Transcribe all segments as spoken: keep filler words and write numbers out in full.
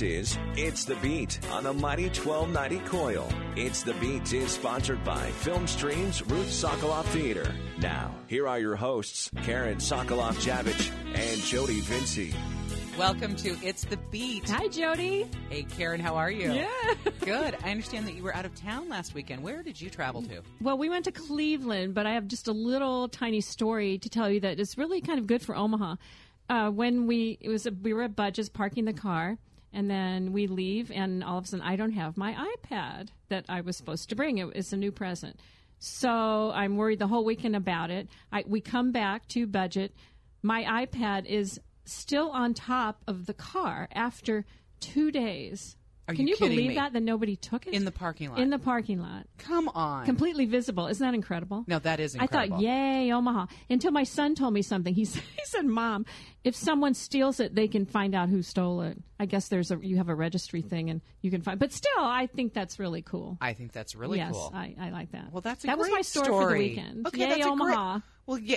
is It's the Beat on the Mighty twelve ninety Coil. It's the Beat is sponsored by Film Stream's Ruth Sokoloff Theater. Now, here are your hosts, Karen Sokoloff-Javich and Jody Vinci. Welcome to It's the Beat. Hi, Jody. Hey, Karen, how are you? Yeah. Good. I understand that you were out of town last weekend. Where did you travel to? Well, we went to Cleveland, but I have just a little tiny story to tell you that is really kind of good for Omaha. Uh, when we it was a, we were at Budget's parking the car, and then we leave, and all of a sudden I don't have my iPad that I was supposed to bring. It, it's a new present. So I'm worried the whole weekend about it. I, we come back to Budget. My iPad is still on top of the car after two days. Are Can you you kidding believe me? that, that nobody took it? In the parking lot? In the parking lot. Come on. Completely visible. Isn't that incredible? No, that is incredible. I thought, yay, Omaha. Until my son told me something. He said, he said, Mom, if someone steals it, they can find out who stole it. I guess there's a you have a registry thing and you can find. But still, I think that's really cool. I think that's really yes, cool. I, I like that. Well, that's a that great was my story, story. for the weekend. Okay, yay, that's a Omaha. Great, well, yeah.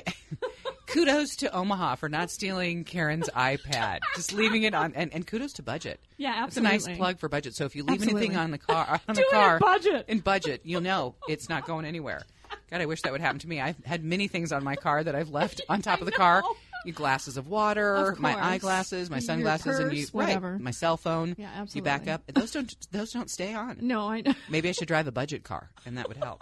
Kudos to Omaha for not stealing Karen's iPad, just leaving it on, and, and kudos to Budget. Yeah, It's absolutely. a nice plug for Budget. So if you leave Absolutely. anything on the car, on Do the it car in Budget. in Budget, you'll know it's not going anywhere. God, I wish that would happen to me. I've had many things on my car that I've left on top of the car. You glasses of water, Of my course. eyeglasses, my Your sunglasses, and you purse, whatever. right, my cell phone. Yeah, You back absolutely. up. Those don't those don't stay on. No, I know. Maybe I should drive a Budget car, and that would help.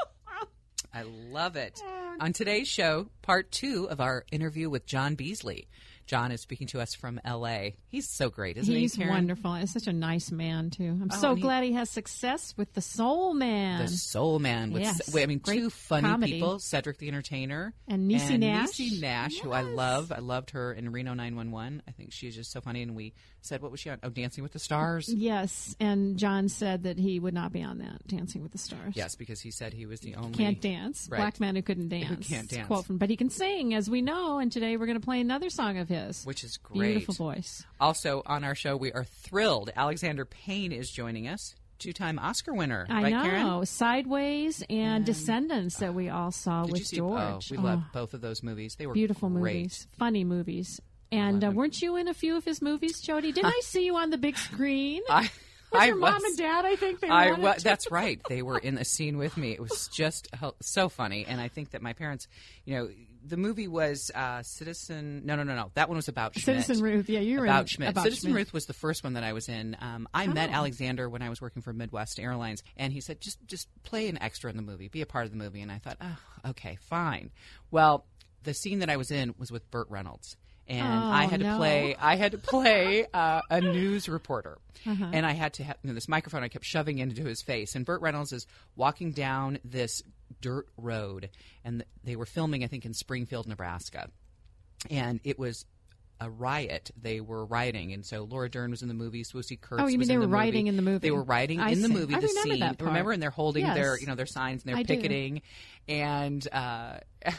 I love it. On today's show, part two of our interview with John Beasley. John is speaking to us from L A. He's so great, isn't He's he, Karen? wonderful. He's such a nice man, too. I'm Oh, so and he- glad he has success with the Soul Man. The Soul Man. With, Yes. wait, I mean, Great two funny comedy. people, Cedric the Entertainer. And Niecy Nash. Niecy Nash, who I Yes. love. I loved her in Reno nine one one. I think she's just so funny. And we said, what was she on? Oh, Dancing with the Stars? Yes, and John said that he would not be on that, Dancing with the Stars. Yes, because he said he was the only... Can't dance. Right. Black man who couldn't dance. can't It's a dance. quote from, but he can sing, as we know, and today we're going to play another song of his. Which is great. Beautiful voice. Also on our show, we are thrilled. Alexander Payne is joining us. Two-time Oscar winner. I right, know. Karen? Sideways and Descendants that we all saw Did with you see? George. Oh, we Oh, loved both of those movies. They were beautiful great. movies. Funny movies. And uh, weren't you in a few of his movies, Jody? Didn't I see you on the big screen? I, Was I your was, mom and dad, I think they I wanted wa- to. That's right. They were in a scene with me. It was just ho- so funny. And I think that my parents, you know, the movie was uh, Citizen. No, no, no, no. That one was about Schmidt. Citizen Ruth. Yeah, you were about in Schmidt. about Citizen Schmidt. Ruth was the first one that I was in. Um, I met Oh. Alexander when I was working for Midwest Airlines, and he said, "Just, just play an extra in the movie, be a part of the movie." And I thought, "Oh, okay, fine." Well, the scene that I was in was with Burt Reynolds. And Oh, I had to no. play. I had to play uh, a news reporter, Uh-huh. and I had to have you know, this microphone. I kept shoving into his face, and Burt Reynolds is walking down this dirt road, and th- they were filming, I think, in Springfield, Nebraska, and it was a riot. They were rioting, and so Laura Dern was in the movie. Swoosie Kurtz. Oh, you mean was they in were the rioting movie. in the movie. They were rioting I in the see. movie. I the remember scene. that part. Remember, and they're holding Yes. their you know their signs and they're I do. picketing, and uh,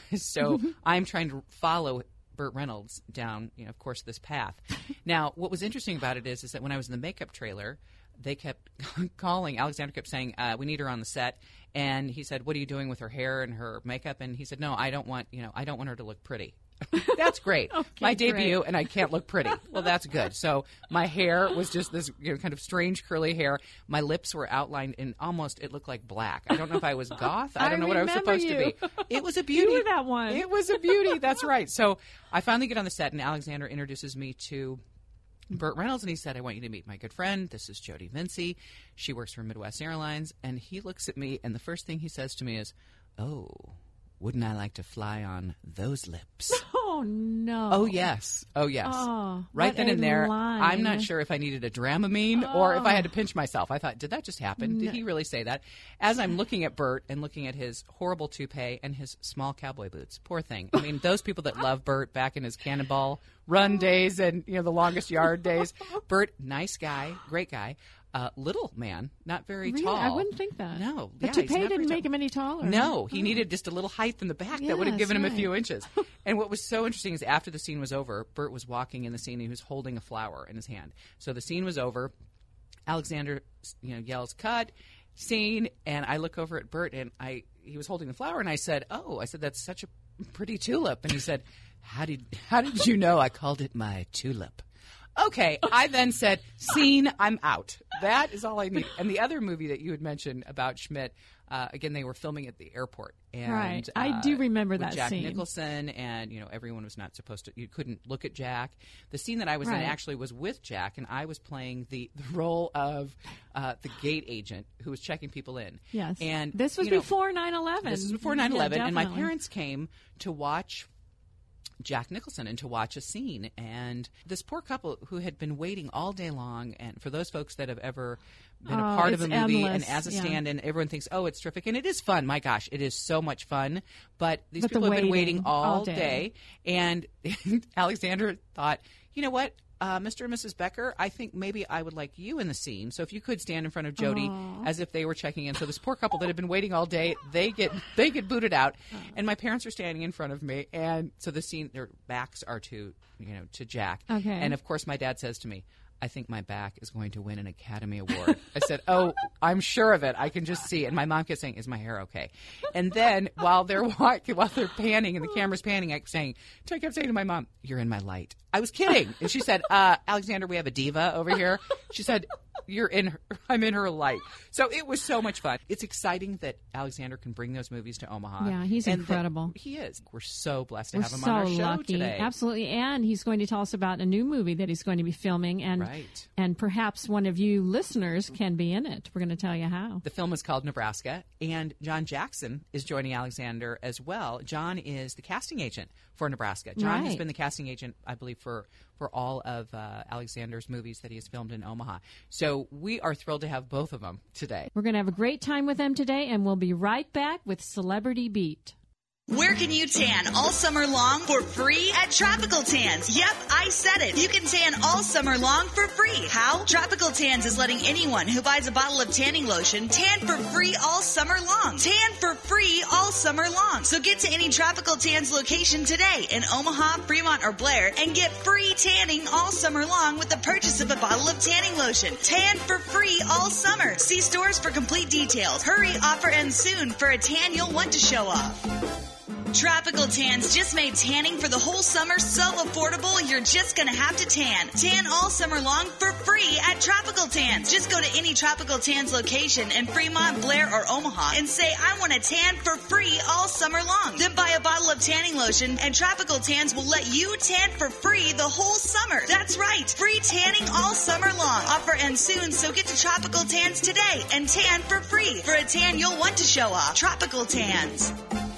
so I'm trying to follow Burt Reynolds down, you know, of course, this path. Now, what was interesting about it is, is that when I was in the makeup trailer, they kept calling. Alexander kept saying, uh, "We need her on the set." And he said, "What are you doing with her hair and her makeup?" And he said, "No, I don't want, you know, I don't want her to look pretty." That's great. Okay, my debut, great. and I can't look pretty. Well, that's good. So my hair was just this you know, kind of strange curly hair. My lips were outlined in almost, it looked like black. I don't know if I was goth. I I don't know what I was remember supposed you. to be. It was a beauty. You were that one. It was a beauty. That's right. So I finally get on the set, and Alexander introduces me to Burt Reynolds, and he said, "I want you to meet my good friend. This is Jody Vinci. She works for Midwest Airlines." And he looks at me, and the first thing he says to me is, "Oh, wouldn't I like to fly on those lips?" Oh, no. Oh, yes. Oh, yes. Oh, right what then a and there, line. I'm not sure if I needed a Dramamine or if I had to pinch myself. I thought, did that just happen? Did he really say that? As I'm looking at Burt and looking at his horrible toupee and his small cowboy boots. Poor thing. I mean, those people that love Burt back in his Cannonball Run days and, you know, the longest yard days. Burt, nice guy, great guy. Uh, little man, not very Really? tall. I wouldn't think that. No. The yeah, he's toupee not very didn't tall. make him any taller. No, he Oh. needed just a little height in the back that would have Yes, given him a right. few inches. And what was so interesting is after the scene was over, Burt was walking in the scene and he was holding a flower in his hand. So the scene was over. Alexander, you know, yells, "Cut!" Scene, and I look over at Burt, and I he was holding the flower, and I said, "Oh," I said, "that's such a pretty tulip." And he said, "How did how did you know I called it my tulip?" Okay, I then said, scene, I'm out. That is all I need. And the other movie that you had mentioned about Schmidt, uh, again, they were filming at the airport. And, right. I uh, do remember with that Jack scene. Nicholson, and, you know, everyone was not supposed to, you couldn't look at Jack. The scene that I was right. in actually was with Jack, and I was playing the, the role of uh, the gate agent who was checking people in. Yes. And this was you know, before nine eleven. This was before nine eleven, yeah, and my definitely. parents came to watch Jack Nicholson and to watch a scene. And this poor couple who had been waiting all day long, and for those folks that have ever been Oh, a part of a it's movie endless, and as a yeah. stand-in, everyone thinks, oh, it's terrific. And it is fun. My gosh, it is so much fun. But these But the people have been waiting waiting all, all day. day. And Alexander thought, you know what? Uh, Mister and Missus Becker, I think maybe I would like you in the scene. So if you could stand in front of Jody Aww. as if they were checking in. So this poor couple that had been waiting all day, they get they get booted out, and my parents are standing in front of me. And so the scene, their backs are to you know to Jack. Okay. And of course, my dad says to me, I think my back is going to win an Academy Award. I said, oh, I'm sure of it. I can just see it. And my mom kept saying, is my hair okay? And then while they're walking, while they're panning and the camera's panning, I kept saying, I kept saying to my mom, you're in my light. I was kidding. And she said, uh, Alexander, we have a diva over here. She said, you're in her, I'm in her light. So it was so much fun. It's exciting that Alexander can bring those movies to Omaha. Yeah, he's and incredible. He is. We're so blessed to We're have him so on our show lucky. today. Absolutely. And he's going to tell us about a new movie that he's going to be filming. And, Right. and perhaps one of you listeners can be in it. We're going to tell you how. The film is called Nebraska, and John Jackson is joining Alexander as well. John is the casting agent for Nebraska. John has Right. been the casting agent, I believe, for, for all of uh, Alexander's movies that he has filmed in Omaha. So we are thrilled to have both of them today. We're going to have a great time with them today, and we'll be right back with Celebrity Beat. Where can you tan all summer long for free? At Tropical Tans. Yep, I said it. You can tan all summer long for free. How? Tropical Tans is letting anyone who buys a bottle of tanning lotion tan for free all summer long. Tan for free all summer long. So get to any Tropical Tans location today in Omaha, Fremont, or Blair and get free tanning all summer long with the purchase of a bottle of tanning lotion. Tan for free all summer. See stores for complete details. Hurry, offer ends soon for a tan you'll want to show off. Tropical Tans just made tanning for the whole summer so affordable, you're just going to have to tan. Tan all summer long for free at Tropical Tans. Just go to any Tropical Tans location in Fremont, Blair, or Omaha and say, I want to tan for free all summer long. Then buy a bottle of tanning lotion and Tropical Tans will let you tan for free the whole summer. That's right. Free tanning all summer long. Offer ends soon, so get to Tropical Tans today and tan for free for a tan you'll want to show off. Tropical Tans.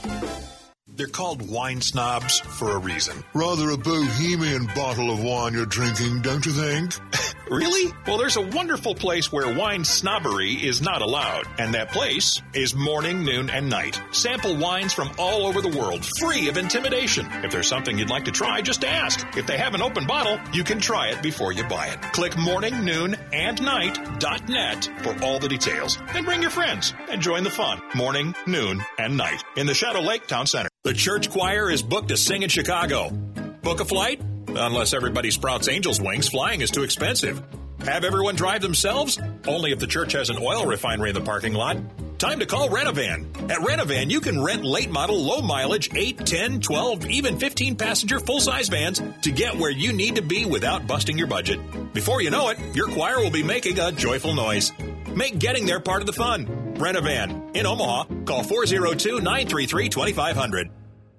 They're called wine snobs for a reason. Rather a bohemian bottle of wine you're drinking, don't you think? Really? Well, there's a wonderful place where wine snobbery is not allowed. And that place is Morning, Noon, and Night. Sample wines from all over the world, free of intimidation. If there's something you'd like to try, just ask. If they have an open bottle, you can try it before you buy it. Click morning noon and night dot net for all the details. And bring your friends and join the fun. Morning, Noon, and Night in the Shadow Lake Town Center. The church choir is booked to sing in Chicago. Book a flight? Unless everybody sprouts angel's wings, flying is too expensive. Have everyone drive themselves? Only if the church has an oil refinery in the parking lot. Time to call Rent-A-Van. At Rent-A-Van, you can rent late model, low mileage, eight, ten, twelve, even fifteen passenger full-size vans to get where you need to be without busting your budget. Before you know it, your choir will be making a joyful noise. Make getting there part of the fun. Rent-A-Van. In Omaha, call four oh two, nine three three, two five zero zero.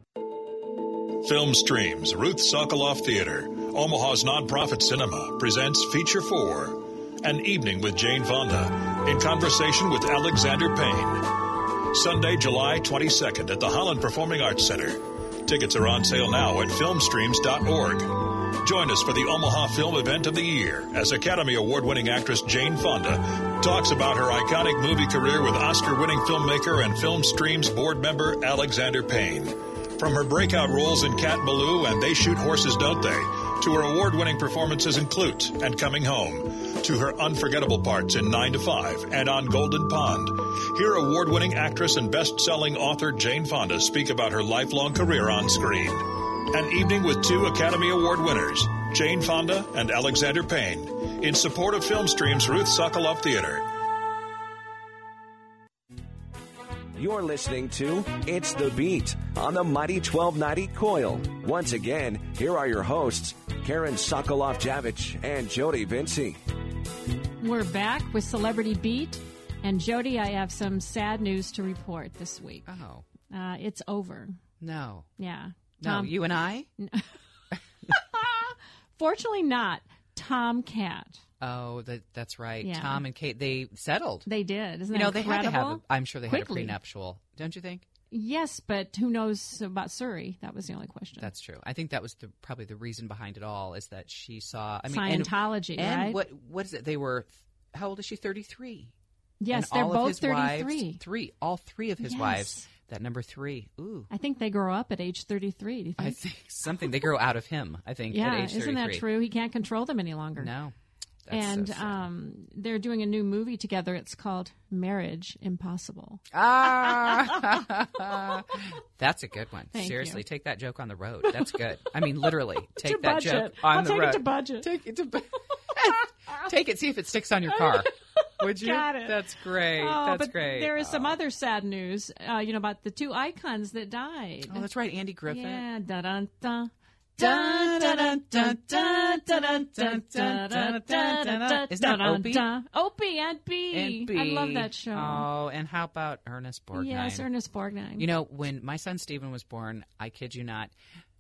Film Streams, Ruth Sokoloff Theater, Omaha's nonprofit cinema, presents Feature four, An Evening with Jane Fonda, in conversation with Alexander Payne. Sunday, July twenty-second at the Holland Performing Arts Center. Tickets are on sale now at film streams dot org. Join us for the Omaha Film Event of the Year as Academy Award-winning actress Jane Fonda talks about her iconic movie career with Oscar-winning filmmaker and Film Streams board member Alexander Payne. From her breakout roles in Cat Ballou and They Shoot Horses, Don't They?, to her award-winning performances in Clute and Coming Home, to her unforgettable parts in nine to five and on Golden Pond. Hear award-winning actress and best-selling author Jane Fonda speak about her lifelong career on screen. An evening with two Academy Award winners, Jane Fonda and Alexander Payne, in support of Film Stream's Ruth Sokoloff Theater. You're listening to It's the Beat on the Mighty twelve ninety Coil. Once again, here are your hosts, Karen Sokoloff-Javich and Jody Vinci. We're back with Celebrity Beat. And Jody, I have some sad news to report this week. Oh. Uh, it's over. No. Yeah. No, Tom, you and I? Fortunately not. Tom Cat. Oh, that, that's right. Yeah. Tom and Kate, they settled. They did. Isn't You know, that they had to have, incredible? a, I'm sure they Quickly. had a prenuptial. Don't you think? Yes, but who knows about Surrey? That was the only question. That's true. I think that was the, probably the reason behind it all is that she saw, I mean, and- Scientology, and, right? what, what is it? They were, how old is she? thirty-three. Yes, And they're all of both his thirty-three. Wives, three, all three of his Yes. wives. That number three. Ooh. I think they grow up at age thirty-three. Do you think? I think something. They grow out of him, I think, yeah, at age thirty-three. isn't that true? He can't control them any longer. No. That's and so sad. um, they're doing a new movie together. It's called Marriage Impossible. Ah, that's a good one. Thank Seriously, you. take that joke on the road. That's good. I mean, literally, take To that budget. joke on I'll the take it road. to budget. Take it to bu- Take it. See if it sticks on your car. Would you? Got it. That's great. Oh, that's but great. there is some Oh. other sad news, uh, you know, about the two icons that died. Oh, that's right, Andy Griffith. Yeah, da da da. Dun, dun, dun, dun, dun, dun, dun, dun, dun, dun, dun. Isn't that Opie? Opie and B. And B. I love that show. Oh, and how about Ernest Borgnine? Yes, Ernest Borgnine. You know, when my son Stephen was born, I kid you not,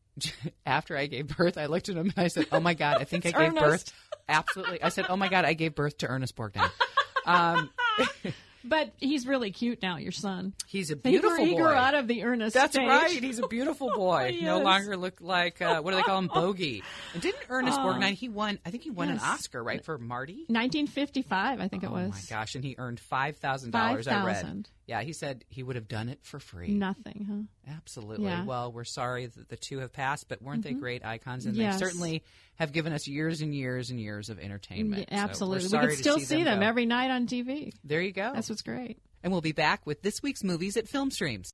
after I gave birth, I looked at him and I said, "Oh my God, I think I It's gave Ernest. birth." Absolutely, I said, "Oh my God, I gave birth to Ernest Borgnine." Um, But he's really cute now, your son. he's a He grew, beautiful he boy. grew out of the Ernest That's stage. right. He's a beautiful boy. He No is. longer look like uh, what do they call him, Bogey? And didn't Ernest Oh. Borgnine? He won. I think he won Yes. an Oscar, right, for Marty. nineteen fifty-five, I think it Oh was. my gosh! And he earned five thousand dollars. I read. five thousand. Yeah, he said he would have done it for free. Nothing, huh? Absolutely. Yeah. Well, we're sorry that the two have passed, but weren't they great icons? And Yes. they certainly have given us years and years and years of entertainment. Yeah, So we're absolutely. we sorry can to still see, see them, go. every night on T V. There you go. That's what's great. And we'll be back with this week's movies at Film Streams.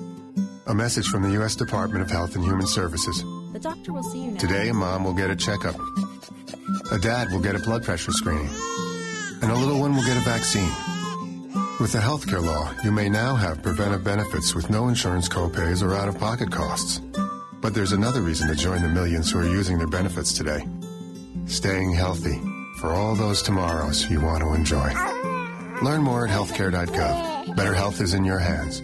A message from the U S Department of Health and Human Services. The doctor will see you now. Today, a mom will get a checkup. A dad will get a blood pressure screening. And a little one will get a vaccine. With the healthcare law, you may now have preventive benefits with no insurance copays or out-of-pocket costs. But there's another reason to join the millions who are using their benefits today. Staying healthy for all those tomorrows you want to enjoy. Learn more at healthcare dot gov. Better health is in your hands.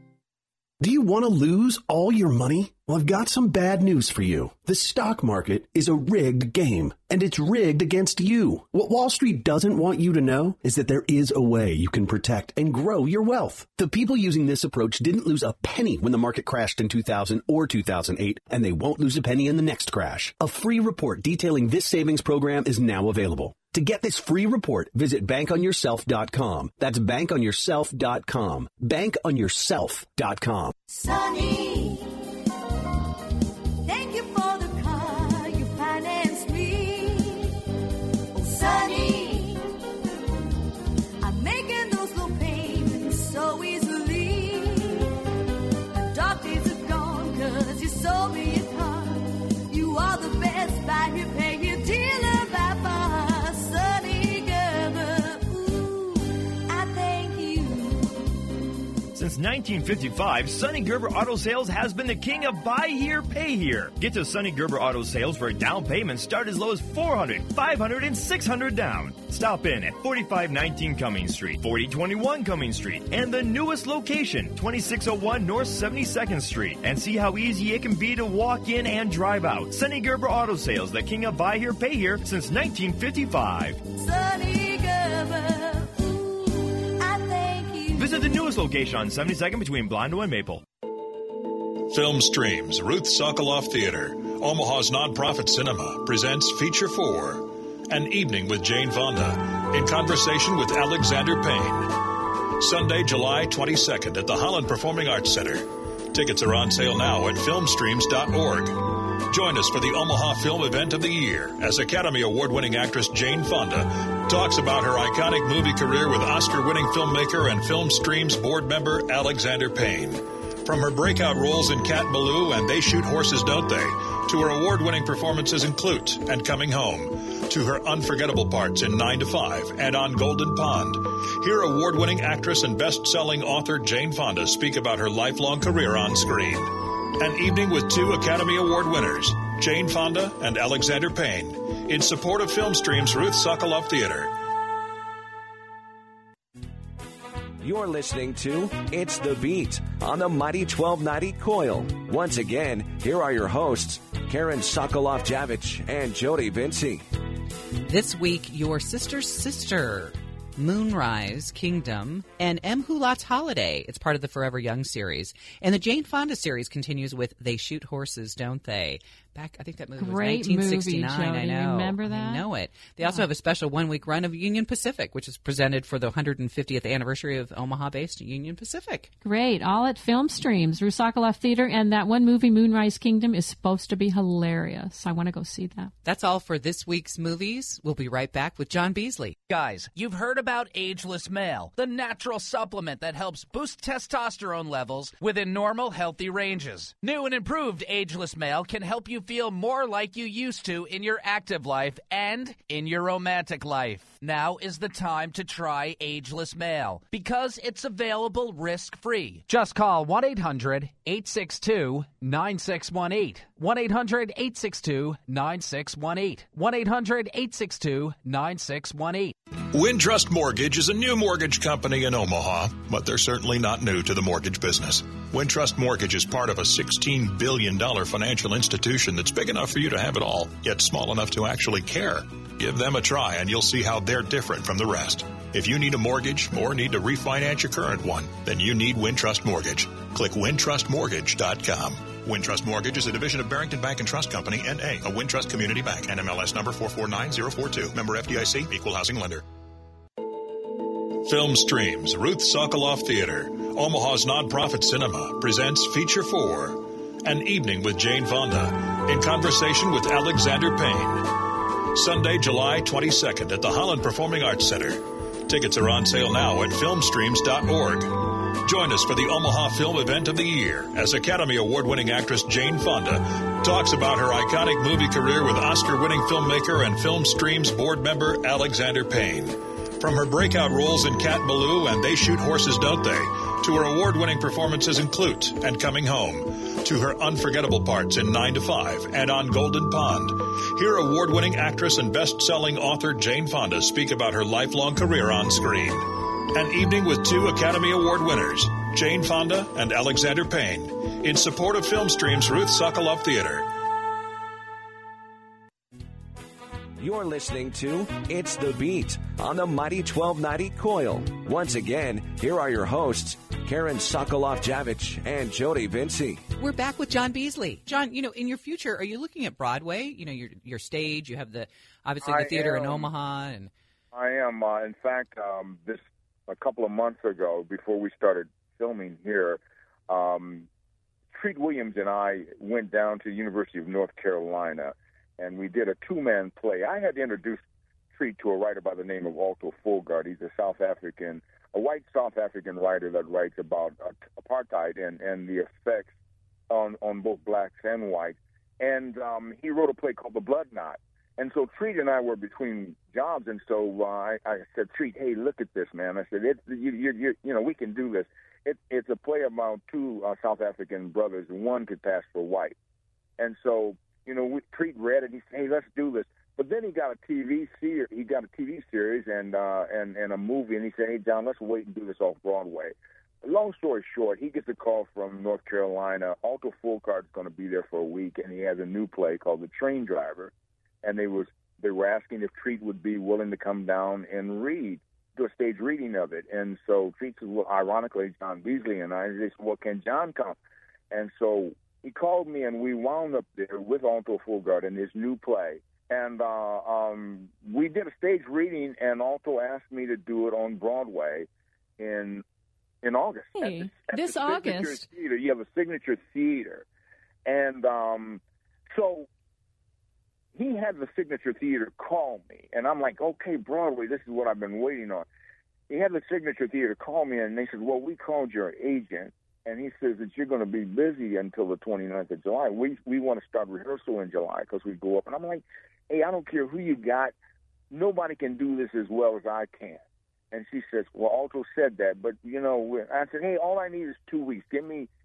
Do you want to lose all your money? Well, I've got some bad news for you. The stock market is a rigged game, and it's rigged against you. What Wall Street doesn't want you to know is that there is a way you can protect and grow your wealth. The people using this approach didn't lose a penny when the market crashed in two thousand or two thousand eight, and they won't lose a penny in the next crash. A free report detailing this savings program is now available. To get this free report, visit bank on yourself dot com. That's bank on yourself dot com. bank on yourself dot com. Sonny, thank you for the car you financed me. Oh, Sonny, I'm making those low payments so easily. The dark days are gone 'cause you sold me a car. You are the best buy here, pay here dealer by far. Sonny Gerber, ooh, I thank you. Since nineteen fifty-five, Sonny Gerber Auto Sales has been the king of buy here, pay here. Get to Sonny Gerber Auto Sales for a down payment start as low as four hundred dollars, five hundred dollars, and six hundred dollars down. Stop in at forty-five nineteen Cummings Street, forty twenty-one Cummings Street, and the newest location, twenty-six oh one North seventy-second Street, and see how easy it can be to walk in and drive out. Sonny Gerber Auto Sales, the king of buy here, pay here since nineteen fifty-five. Sonny Gerber, ooh, I thank you. Visit the newest location on seventy-second between Blondo and Maple. Film Streams, Ruth Sokoloff Theater, Omaha's nonprofit cinema, presents Feature four, An Evening with Jane Fonda, in conversation with Alexander Payne. Sunday, July twenty-second at the Holland Performing Arts Center. Tickets are on sale now at film streams dot org. Join us for the Omaha Film Event of the Year as Academy Award-winning actress Jane Fonda talks about her iconic movie career with Oscar-winning filmmaker and Film Streams board member Alexander Payne. From her breakout roles in Cat Ballou and They Shoot Horses, Don't They?, to her award-winning performances in Clute and Coming Home, to her unforgettable parts in nine to five and on Golden Pond. Hear award-winning actress and best-selling author Jane Fonda speak about her lifelong career on screen. An evening with two Academy Award winners. Jane Fonda and Alexander Payne, in support of Filmstream's Ruth Sokoloff Theater. You're listening to It's the Beat on the Mighty twelve ninety Coil. Once again, here are your hosts, Karen Sokoloff-Javich and Jody Vinci. This week, Your Sister's Sister, Moonrise Kingdom, and M. Hulat's Holiday. It's part of the Forever Young series. And the Jane Fonda series continues with They Shoot Horses, Don't They? Back, I think that movie Great was nineteen sixty-nine. movie, Jody. I know. Remember that? I know it. They also have a special one-week run of Union Pacific, which is presented for the one hundred fiftieth anniversary of Omaha-based Union Pacific. Great. All at Film Streams, Ruth Sokoloff Theater, and that one movie, Moonrise Kingdom, is supposed to be hilarious. I want to go see that. That's all for this week's movies. We'll be right back with John Beasley. Guys, you've heard about Ageless Male, the natural supplement that helps boost testosterone levels within normal, healthy ranges. New and improved Ageless Male can help you feel more like you used to in your active life and in your romantic life. Now is the time to try Ageless Male because it's available risk-free. Just call one eight hundred eight six two nine six one eight. one eight hundred eight six two nine six one eight. one eight hundred eight six two nine six one eight. Wintrust Mortgage is a new mortgage company in Omaha, but they're certainly not new to the mortgage business. Wintrust Mortgage is part of a sixteen billion dollars financial institution that's big enough for you to have it all, yet small enough to actually care. Give them a try and you'll see how they're different from the rest. If you need a mortgage or need to refinance your current one, then you need Wintrust Mortgage. Click wintrust mortgage dot com. Wintrust Mortgage is a division of Barrington Bank and Trust Company, N A, a Wintrust Community Bank, N M L S number four four nine zero four two, member F D I C, equal housing lender. Film Streams, Ruth Sokoloff Theater, Omaha's nonprofit cinema, presents Feature four, An Evening with Jane Fonda, in conversation with Alexander Payne. Sunday, July twenty-second at the Holland Performing Arts Center. Tickets are on sale now at filmstreams dot org. Join us for the Omaha Film Event of the Year as Academy Award-winning actress Jane Fonda talks about her iconic movie career with Oscar-winning filmmaker and Filmstreams board member Alexander Payne. From her breakout roles in Cat Ballou and They Shoot Horses, Don't They?, to her award-winning performances in Clute and Coming Home, to her unforgettable parts in nine to five and on Golden Pond. Hear award-winning actress and best-selling author Jane Fonda speak about her lifelong career on screen. An evening with two Academy Award winners, Jane Fonda and Alexander Payne, in support of Filmstream's Ruth Sokoloff Theater. You're listening to It's the Beat on the Mighty twelve ninety Coil. Once again, here are your hosts, Karen Sokoloff-Javich and Jody Vinci. We're back with John Beasley. John, you know, in your future, are you looking at Broadway? You know, your your stage. You have the obviously the I theater am, in Omaha, and I am. Uh, in fact, um, this a couple of months ago, before we started filming here, um, Treat Williams and I went down to the University of North Carolina, and we did a two-man play. I had introduced Treat to a writer by the name of Otto Folgaard. He's a South African, a white South African writer that writes about uh, apartheid and, and the effects on, on both blacks and whites. And um, he wrote a play called The Blood Knot. And so Treat and I were between jobs, and so uh, I, I said, Treat, hey, look at this, man. I said, it's, you, you, you, you know, we can do this. It, it's a play about two uh, South African brothers. One could pass for white. And so, you know, we, Treat read it. He said, hey, let's do this. But then he got a T V series. He got a T V series and uh, and and a movie, and he said, hey, John, let's wait and do this off Broadway. Long story short, he gets a call from North Carolina. Otto Folgaard's going to be there for a week, and he has a new play called The Train Driver. And they was they were asking if Treat would be willing to come down and read, do a stage reading of it. And so Treat said, well, ironically, John Beasley and I, they said, well, can John come? And so he called me, and we wound up there with Otto Folgaard in his new play. And uh, um, we did a stage reading, and Otto asked me to do it on Broadway in in August. Hey, at the, at this the Signature August. Theater. You have a Signature Theater. And um, so he had the Signature Theater call me, and I'm like, okay, Broadway, this is what I've been waiting on. He had the Signature Theater call me, and they said, well, we called your agent, and he says that you're going to be busy until the twenty-ninth of July. We we want to start rehearsal in July because we go up. And I'm like, hey, I don't care who you got. Nobody can do this as well as I can. And she says, well, Otto said that, but, you know, I said, hey, all I need is two weeks. Give me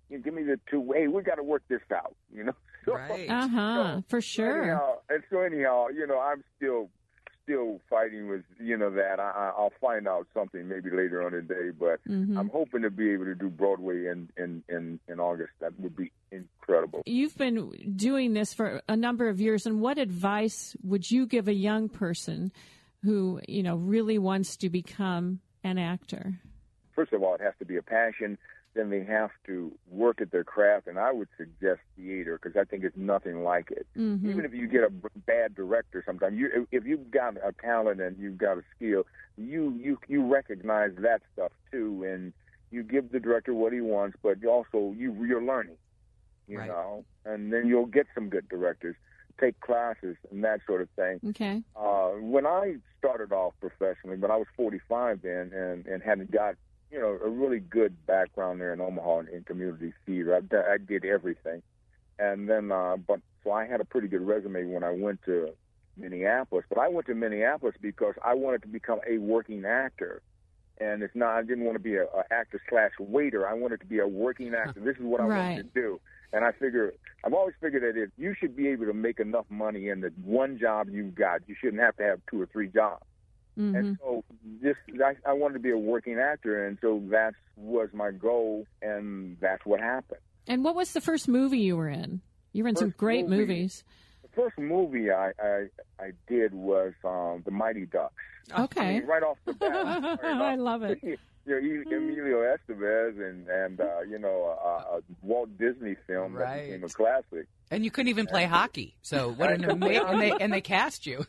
you give me the two. Hey, we got to work this out, you know. So, Right. Uh huh. so, For sure. Anyhow, and so anyhow, you know, I'm still still fighting with, you know, that. I, I- I'll find out something maybe later on today, but Mhm. I'm hoping to be able to do Broadway in, in, in, in August. That would be incredible. You've been doing this for a number of years, and what advice would you give a young person who, you know, really wants to become an actor? First of all, it has to be a passion. Then they have to work at their craft, and I would suggest theater because I think it's nothing like it. Mhm. Even if you get a b- bad director, sometimes you if you've got a talent and you've got a skill, you you you recognize that stuff too, and you give the director what he wants, but also you you're learning, you Right. know, and then you'll get some good directors. Take classes and that sort of thing. Okay. Uh, when I started off professionally, but I was forty-five then, and and hadn't got you know, a really good background there in Omaha in, in community theater. I, I did everything. And then, uh, but, so I had a pretty good resume when I went to Minneapolis. But I went to Minneapolis because I wanted to become a working actor. And it's not, I didn't want to be a, a actor slash waiter. I wanted to be a working actor. This is what I Right. wanted to do. And I figure, I've always figured that if you should be able to make enough money in the one job you've got, you shouldn't have to have two or three jobs. Mhm. And so this, I, I wanted to be a working actor, and so that was my goal, and that's what happened. And what was the first movie you were in? You were in some First great movie- movies. The first movie I I, I did was um, The Mighty Ducks. Okay. I mean, right off the bat. I love it. You know, E- Emilio Estevez and and uh, you know a, a Walt Disney film that Right. became a classic. And you couldn't even play hockey. So what an amazing and they and they cast you.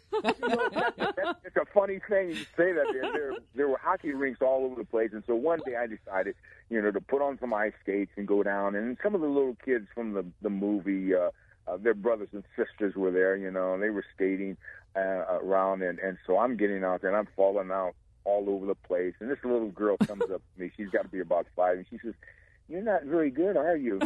It's a funny thing you say that. There, there, there were hockey rinks all over the place, and so one day I decided, you know, to put on some ice skates and go down. And some of the little kids from the the movie, uh, uh, their brothers and sisters were there, you know, and they were skating uh, around, and and so I'm getting out there and I'm falling out all over the place. And this little girl comes up to me. She's got to be about five, and she says, "You're not very good, are you?"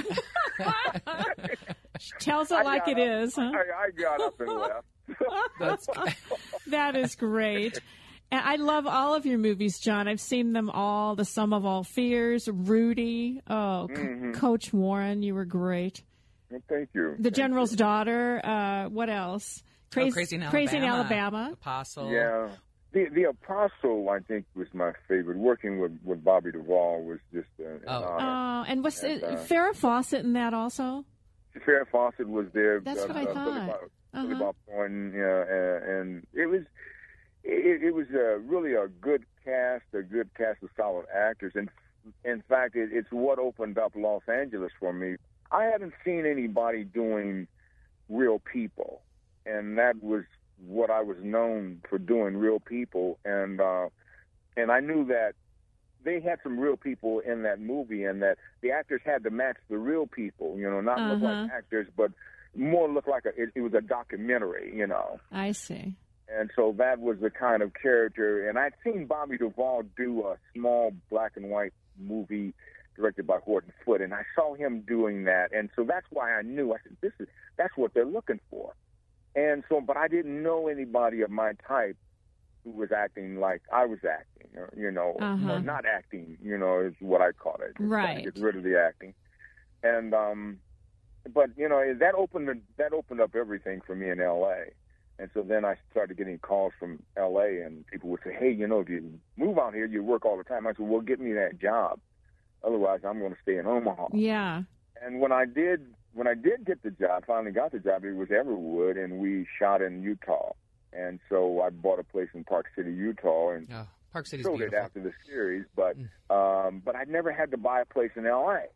Tells it I like got it up- is, huh? I, I got up and left. That's That is great. And I love all of your movies, John. I've seen them all. The Sum of All Fears, Rudy. Oh, Co- Mhm. Coach Warren, you were great. Well, thank you. The General's Daughter. Uh, what else? Oh, Crazy in Crazy in Alabama. Alabama. Apostle. Yeah. The the Apostle, I think, was my favorite. Working with, with Bobby Duvall was just uh, an Oh. honor. Oh, and was And, it uh, Farrah Fawcett in that also? Farrah Fawcett was there. That's uh, what I uh, thought. Billy Bob, Billy Uh-huh. Bob Thornton, yeah, and, and it was it, it was uh, really a good cast, a good cast of solid actors. And in fact, it, it's what opened up Los Angeles for me. I haven't seen anybody doing real people, and that was what I was known for doing, real people. And uh, and I knew that they had some real people in that movie, and that the actors had to match the real people, you know, not look Uh-huh. like actors, but more look like a, it, it was a documentary, you know. I see. And so that was the kind of character. And I'd seen Bobby Duvall do a small black and white movie directed by Horton Foote, and I saw him doing that. And so that's why I knew. I said, this is that's what they're looking for. And so, but I didn't know anybody of my type who was acting like I was acting, or, you know, Uh-huh. or not acting, you know, is what I call it. Right. Get rid of the acting. And, um, but, you know, that opened, that opened up everything for me in L A. And so then I started getting calls from L A, and people would say, hey, you know, if you move out here, you work all the time. I said, well, get me that job. Otherwise, I'm going to stay in Omaha. Yeah. And when I did, when I did get the job, finally got the job, it was Everwood, and we shot in Utah. And so I bought a place in Park City, Utah, and Oh, Park City's sold beautiful. it after the series. But um, but I never had to buy a place in L A.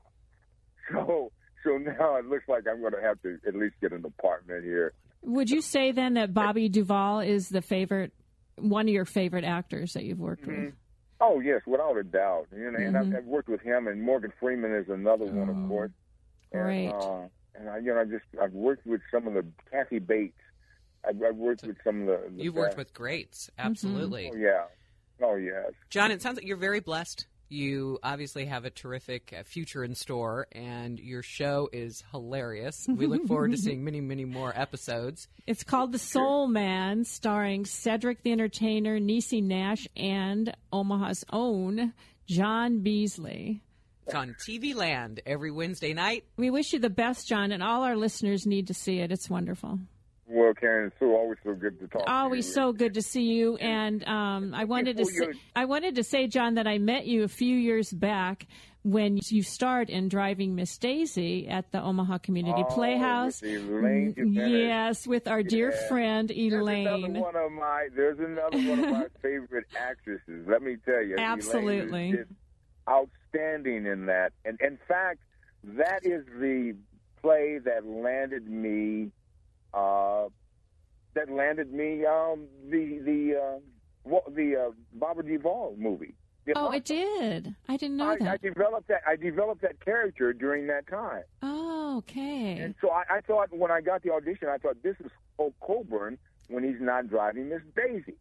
So so now it looks like I'm going to have to at least get an apartment here. Would you say then that Bobby Duvall is the favorite, one of your favorite actors that you've worked Mm-hmm. with? Oh yes, without a doubt. You know, and Mhm. I've, I've worked with him, and Morgan Freeman is another one, of course. Great. And, uh, and I, you know, I just I've worked with some of the Kathy Bates. I've, I've worked with some of the. the You've worked best. with greats, absolutely. Oh yeah. Oh yes. John, it sounds like you're very blessed. You obviously have a terrific uh, future in store, and your show is hilarious. We look forward to seeing many, many more episodes. It's called The Soul Man, starring Cedric the Entertainer, Niecy Nash, and Omaha's own John Beasley. It's on T V Land every Wednesday night. We wish you the best, John, and all our listeners need to see it. It's wonderful. Well, Karen, it's so always so good to talk Always to you. so good to see you. And um, I wanted to say, I wanted to say, John, that I met you a few years back when you starred in Driving Miss Daisy at the Omaha Community Oh, Playhouse. with Elaine Jimenez. Yes, with our dear Yeah. friend Elaine. There's another one of my, there's another one of my favorite actresses. Let me tell you, Absolutely. Elaine is just outstanding in that. And in fact, that is the play that landed me. Uh, that landed me um, the the uh, wa- the uh, Barbara Duvall movie. The Oh, Apostle. it did. I didn't know I, that. I developed that. I developed that character during that time. Oh, okay. And so I, I thought when I got the audition, I thought this is Hulk Coburn when he's not driving Miss Daisy.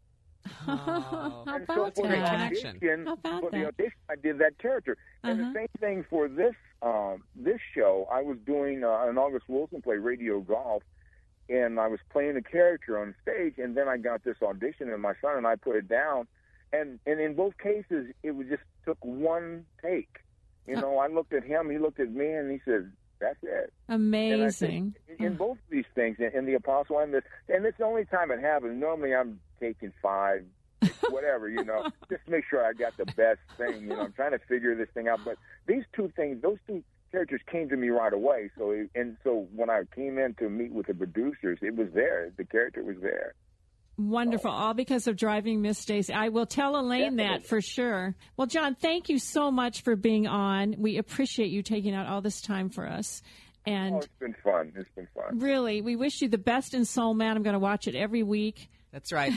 How And about so for the that? audition, How about for the that? audition, I did that character. And Uh-huh. the same thing for this um, this show. I was doing uh, an August Wilson play, Radio Golf, and I was playing a character on stage. And then I got this audition, and my son and I put it down. And and in both cases, it was just took one take. You know, I looked at him, he looked at me, and he said, "That's it." Amazing. And I think in both of these things, in, in the Apostle and this, and it's the only time it happens. Normally, I'm taking five, whatever, you know, just make sure I got the best thing. You know, I'm trying to figure this thing out. But these two things, those two characters came to me right away. So, it, and so when I came in to meet with the producers, it was there. The character was there. Wonderful. All because of Driving Miss Daisy. I will tell Elaine that for sure. Well, John, thank you so much for being on. We appreciate you taking out all this time for us. And Oh, it's been fun. It's been fun. really, we wish you the best in Soul Man. I'm going to watch it every week. That's right.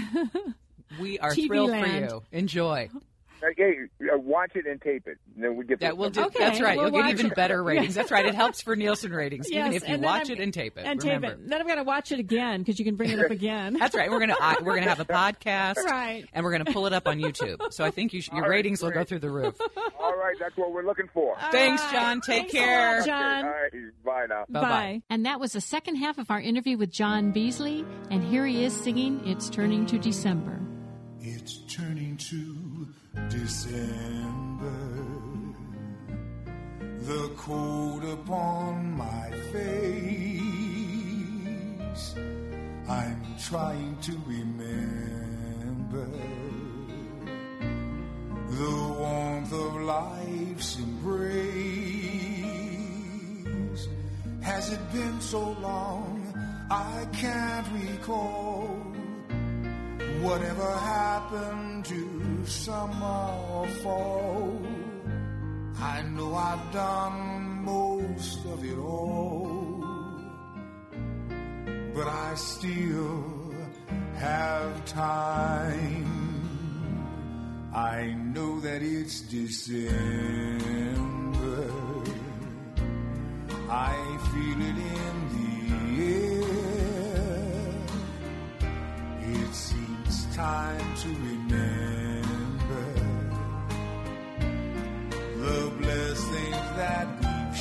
We are T V thrilled Land. for you. Enjoy. Uh, Hey, uh, watch it and tape it. And then we get. Yeah, this we'll do. done. That's right. we'll You'll get watch even it. better ratings. That's right. It helps for Nielsen ratings, even Yes, if you and then watch I'm- it and tape it. And Remember. tape it. Then I'm going to watch it again because you can bring it up again. That's right. We're gonna I, we're gonna have a podcast, Right. And we're gonna pull it up on YouTube. So I think you sh- your All right, ratings will go great. through the roof. All right, that's what we're looking for. Thanks, right. John. Take Thanks a care. lot, John. All right, bye now. Bye-bye. And that was the second half of our interview with John Beasley. And here he is singing It's Turning to December. It's turning to December. The cold upon my face. I'm trying to remember the warmth of life's embrace. Has it been so long? I can't recall. Whatever happened to summer or fall? I know I've done most of it all, but I still have time. I know that it's December. I feel it in the air. It seems time to remember the blessings that we've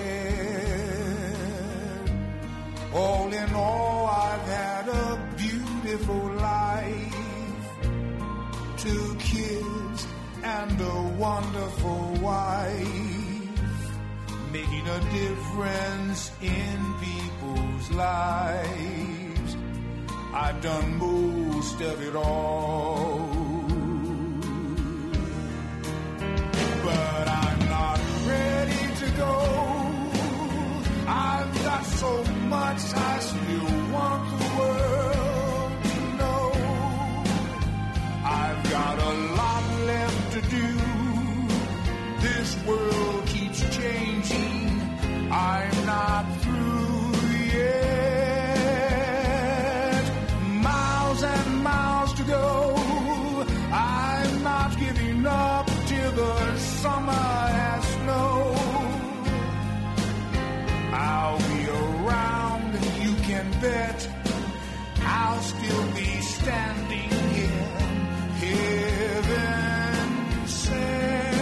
shared. All in all, I've had a beautiful life. Two kids and a wonderful wife, making a difference in people's lives. I've done most of it all. But I'm not ready to go. I've got so much I still want the world to know. I've got a lot left to do. This world keeps changing. I'm not through yet. Miles and miles to go. I'm not giving up till the summer has snow. I'll be around, you can bet. I'll still be standing here, heaven sent.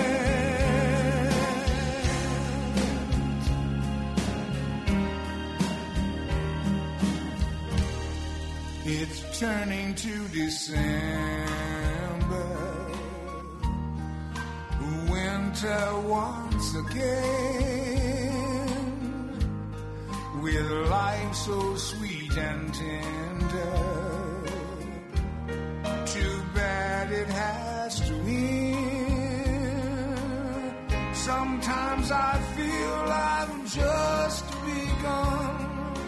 It's turning to December. When enter once again with life so sweet and tender. Too bad it has to end. Sometimes I feel I've just begun.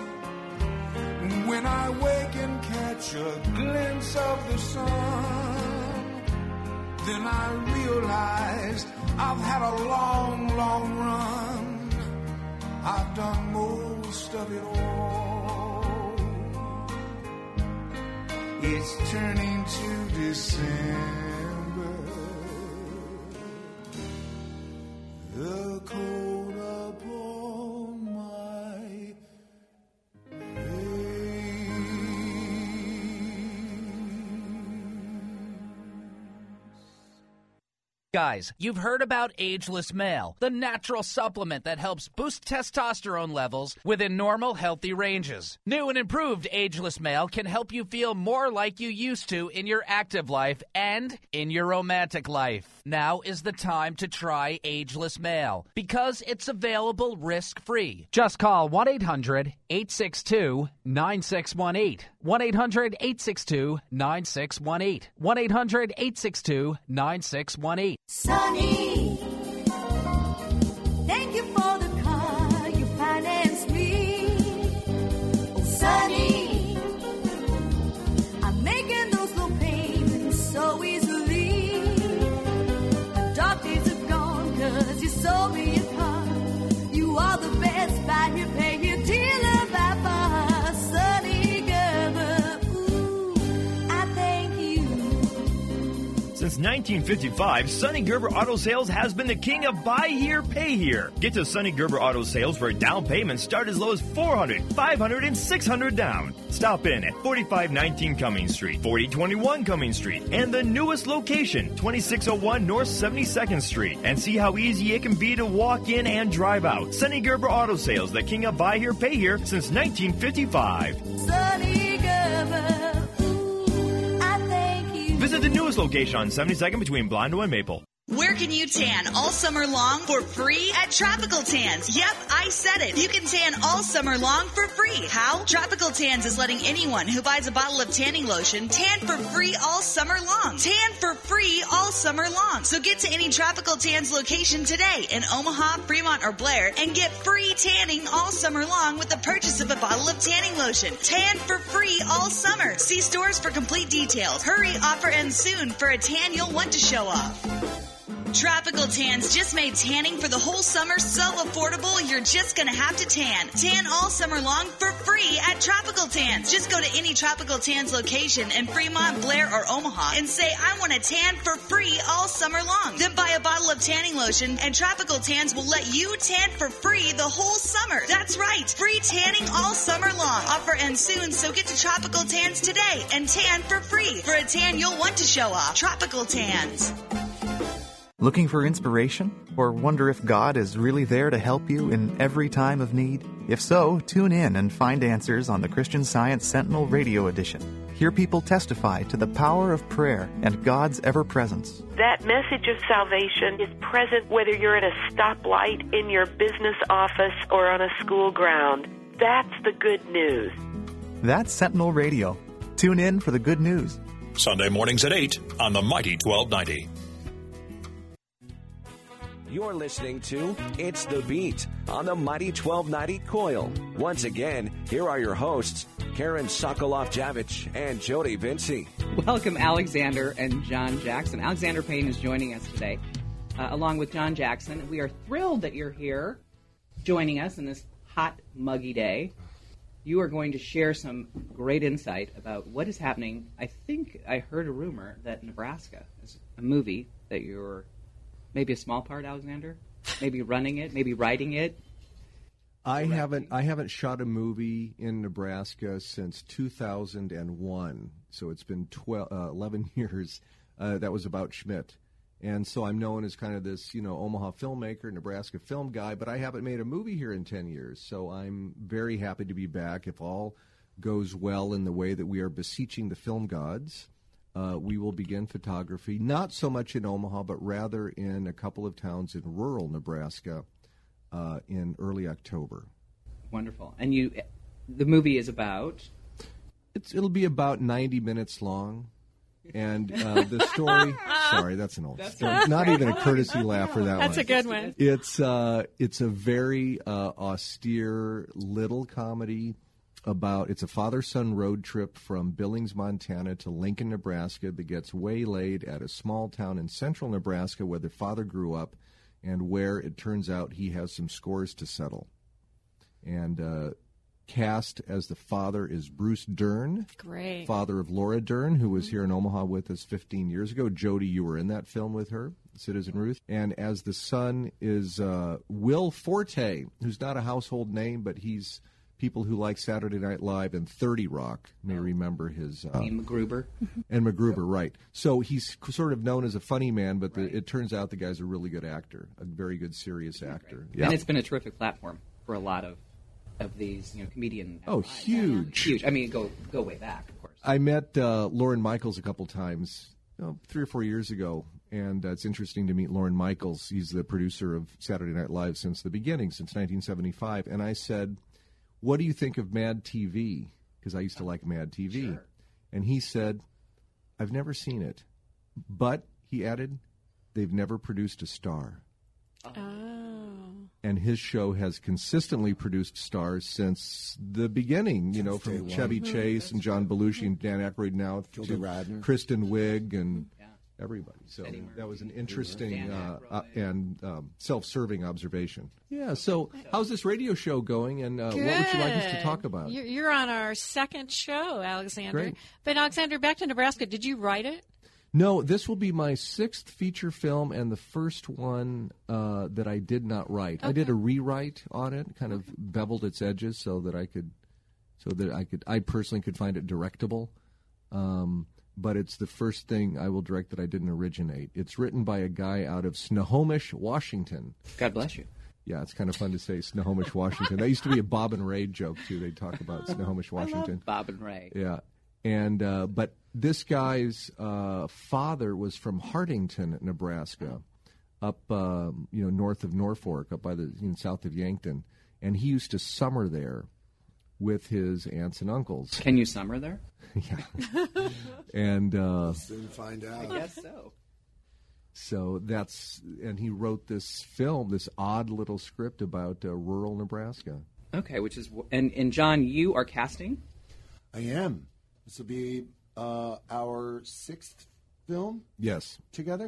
When I wake and catch a glimpse of the sun, then I realize I've had a long, long run. I've done most of it all. It's turning to December. The cold upon my Guys, you've heard about Ageless Male, the natural supplement that helps boost testosterone levels within normal, healthy ranges. New and improved Ageless Male can help you feel more like you used to in your active life and in your romantic life. Now is the time to try Ageless Male because it's available risk-free. Just call one eight hundred eight six two nine six one eight. one eight hundred eight six two nine six one eight. one eight hundred eight six two nine six one eight. Sonny, thank you for the car you financed me. Oh, Sonny, I'm making those low payments so easily. Dark days are gone 'cause you sold me a car. You are the best buy here, pay here dealer by far. Sonny Gerber, ooh, I thank you. Since nineteen fifty-five, Sonny Gerber Auto Sales has been the king of buy here, pay here. Get to Sonny Gerber Auto Sales for a down payment start as low as four hundred dollars, five hundred dollars, and six hundred dollars down. Stop in at forty-five nineteen Cummings Street, forty twenty-one Cummings Street, and the newest location, twenty-six oh one North seventy-second Street, and see how easy it can be to walk in and drive out. Sonny Gerber Auto Sales, the king of buy here, pay here since nineteen fifty-five. Sonny Gerber, ooh, I thank you. Visit the newest location on seventy-second between Blondo and Maple. Where can you tan all summer long for free? At Tropical Tans. Yep, I said it. You can tan all summer long for free. How? Tropical Tans is letting anyone who buys a bottle of tanning lotion tan for free all summer long. Tan for free all summer long. So get to any Tropical Tans location today in Omaha, Fremont, or Blair and get free tanning all summer long with the purchase of a bottle of tanning lotion. Tan for free all summer. See stores for complete details. Hurry, offer ends soon for a tan you'll want to show off. Tropical Tans just made tanning for the whole summer so affordable, you're just going to have to tan. Tan all summer long for free at Tropical Tans. Just go to any Tropical Tans location in Fremont, Blair, or Omaha and say, I want to tan for free all summer long. Then buy a bottle of tanning lotion and Tropical Tans will let you tan for free the whole summer. That's right, free tanning all summer long. Offer ends soon, so get to Tropical Tans today and tan for free for a tan you'll want to show off. Tropical Tans. Looking for inspiration? Or wonder if God is really there to help you in every time of need? If so, tune in and find answers on the Christian Science Sentinel Radio Edition. Hear people testify to the power of prayer and God's ever-presence. That message of salvation is present whether you're at a stoplight, in your business office, or on a school ground. That's the good news. That's Sentinel Radio. Tune in for the good news. Sunday mornings at eight on the Mighty twelve ninety. You're listening to It's the Beat on the Mighty twelve ninety Coil. Once again, here are your hosts, Karen Sokoloff-Javich and Jody Vinci. Welcome, Alexander and John Jackson. Alexander Payne is joining us today, uh, along with John Jackson. We are thrilled that you're here joining us in this hot, muggy day. You are going to share some great insight about what is happening. I think I heard a rumor that Nebraska is a movie that you're maybe a small part, Alexander? Maybe running it? Maybe writing it? I haven't I haven't shot a movie in Nebraska since two thousand one, so it's been twelve, uh, eleven years. Uh, that was about Schmidt. And so I'm known as kind of this, you know, Omaha filmmaker, Nebraska film guy, but I haven't made a movie here in ten years. So I'm very happy to be back. If all goes well in the way that we are beseeching the film gods, uh, we will begin photography, not so much in Omaha, but rather in a couple of towns in rural Nebraska uh, in early October. Wonderful. And you, the movie is about? It's, it'll be about ninety minutes long. And uh, the story, sorry, that's an old That's story. a- Not even a courtesy laugh for that That's one. a good one. It's, uh, it's a very uh, austere little comedy about, it's a father-son road trip from Billings, Montana to Lincoln, Nebraska that gets waylaid at a small town in central Nebraska where the father grew up and where it turns out he has some scores to settle. And uh, cast as the father is Bruce Dern. Great. Father of Laura Dern, who was here in Omaha with us fifteen years ago. Jody, you were in that film with her, Citizen Ruth. And as the son is uh, Will Forte, who's not a household name, but he's people who like Saturday Night Live and thirty Rock may remember his... Uh, Dean McGruber. And McGruber, right. So he's sort of known as a funny man, but the, it turns out the guy's a really good actor, a very good, serious actor. Yeah. And it's been a terrific platform for a lot of of these, you know, comedian. Oh, huge. Huge. I mean, go go way back, of course. I met uh, Lauren Michaels a couple times, you know, three or four years ago, and uh, it's interesting to meet Lauren Michaels. He's the producer of Saturday Night Live since the beginning, since nineteen seventy-five. And I said, what do you think of Mad T V? Because I used to like Mad T V. Sure. And he said, I've never seen it. But, he added, they've never produced a star. Oh. And his show has consistently produced stars since the beginning, you know, from Chevy Mm-hmm. Chase and John Belushi and Dan Aykroyd now Gilda to Radner. Kristen Wiig and everybody. So that was an interesting uh, uh, and um, self-serving observation. Yeah, so how's this radio show going, and uh, what would you like us to talk about? You're, you're on our second show, Alexander. Great. But, Alexander, back to Nebraska. Did you write it? No, this will be my sixth feature film and the first one uh, that I did not write. I did a rewrite on it, kind of beveled its edges so that I could, so that I could, I personally could find it directable. Um, but it's the first thing I will direct that I didn't originate. It's written by a guy out of Snohomish, Washington. God bless you. Yeah, it's kind of fun to say Snohomish, Washington. That used to be a Bob and Ray joke too. They talk about Snohomish, Washington. I love Bob and Ray. Yeah, and uh, but this guy's uh, father was from Hartington, Nebraska, up uh, you know north of Norfolk, up by the you know, south of Yankton, and he used to summer there with his aunts and uncles. Can you summer there? Yeah, and uh, soon find out. I guess so. So that's and he wrote this film, this odd little script about uh, rural Nebraska. Okay, which is and and John, you are casting. I am. This will be uh, our sixth film. Yes. Together.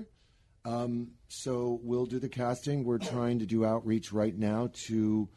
Um, so we'll do the casting. We're trying to do outreach right now to,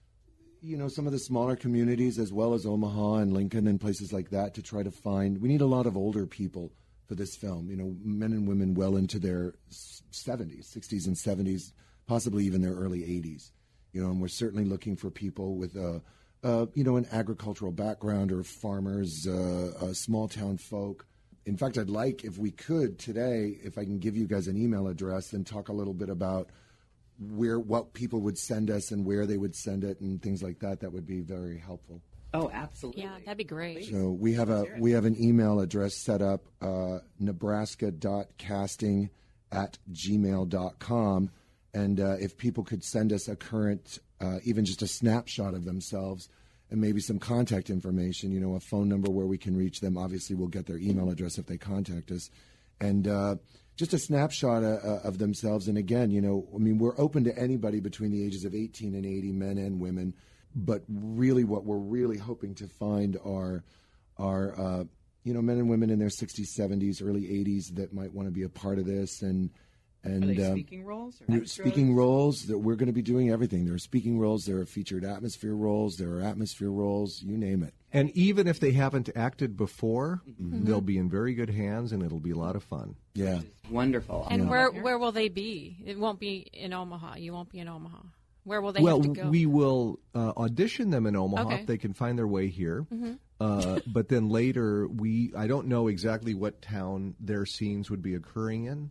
you know, some of the smaller communities as well as Omaha and Lincoln and places like that to try to find. We need a lot of older people for this film. You know, men and women well into their seventies, sixties, and seventies, possibly even their early eighties. You know, and we're certainly looking for people with a. Uh, you know, an agricultural background or farmers, uh, uh, small town folk. In fact, I'd like, if we could today, if I can give you guys an email address and talk a little bit about where what people would send us and where they would send it and things like that. That would be very helpful. Oh, absolutely. Yeah, that'd be great. So we have a we have an email address set up, uh, nebraska dot casting at gmail dot com. And uh, if people could send us a current, uh, even just a snapshot of themselves and maybe some contact information, you know, a phone number where we can reach them. Obviously, we'll get their email address if they contact us. And uh, just a snapshot uh, of themselves. And again, you know, I mean, we're open to anybody between the ages of eighteen and eighty, men and women. But really what we're really hoping to find are, are uh, you know, men and women in their sixties, seventies, early eighties that might want to be a part of this. And And, are they um, speaking roles? Or speaking roles, that we're going to be doing everything. There are speaking roles, there are featured atmosphere roles, there are atmosphere roles, you name it. And even if they haven't acted before, Mm-hmm. they'll be in very good hands, and it'll be a lot of fun. Yeah. Wonderful. And Yeah. where where will they be? It won't be in Omaha. You won't be in Omaha. Where will they well, have to go? we will uh, audition them in Omaha Okay. if they can find their way here. Mhm. Uh, but then later, we I don't know exactly what town their scenes would be occurring in.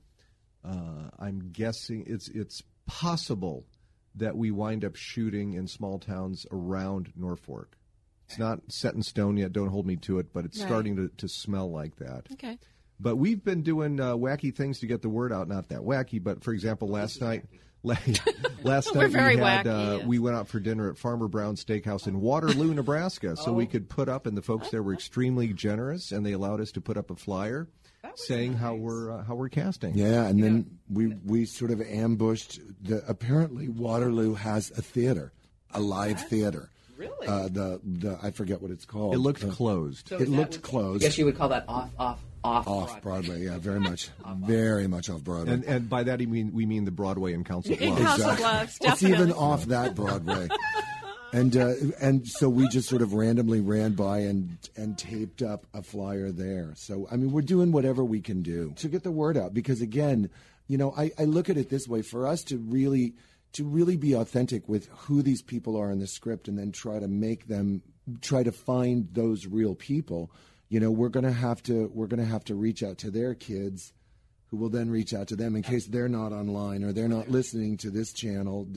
Uh, I'm guessing it's it's possible that we wind up shooting in small towns around Norfolk. It's not set in stone yet. Don't hold me to it, but it's Right. starting to, to smell like that. Okay. But we've been doing uh, wacky things to get the word out. Not that wacky, but for example, last night, la- last We're night very we had wacky, uh, yes. we went out for dinner at Farmer Brown Steakhouse in Waterloo, Nebraska, so we could put up, and the folks there were extremely generous, and they allowed us to put up a flyer saying nice. how we're uh, how we're casting. Yeah, and then we we sort of ambushed. The, apparently, Waterloo has a theater, a live theater. Really? Uh, the the I forget what it's called. It looked Uh, closed. So it is that looked what- closed. I guess you would call that off, off, off, Off Broadway. Broadway, yeah, very much, very much off Broadway. And and by that, I mean we mean the Broadway in Council In Bluffs. Council Bluffs, It's even definitely. off that Broadway. And uh, and so we just sort of randomly ran by and and taped up a flyer there. So I mean, we're doing whatever we can do to get the word out. Because again, you know, I, I look at it this way: for us to really to really be authentic with who these people are in the script, and then try to make them try to find those real people. You know, we're gonna have to we're gonna have to reach out to their kids, who will then reach out to them in case they're not online or they're not listening to this channel.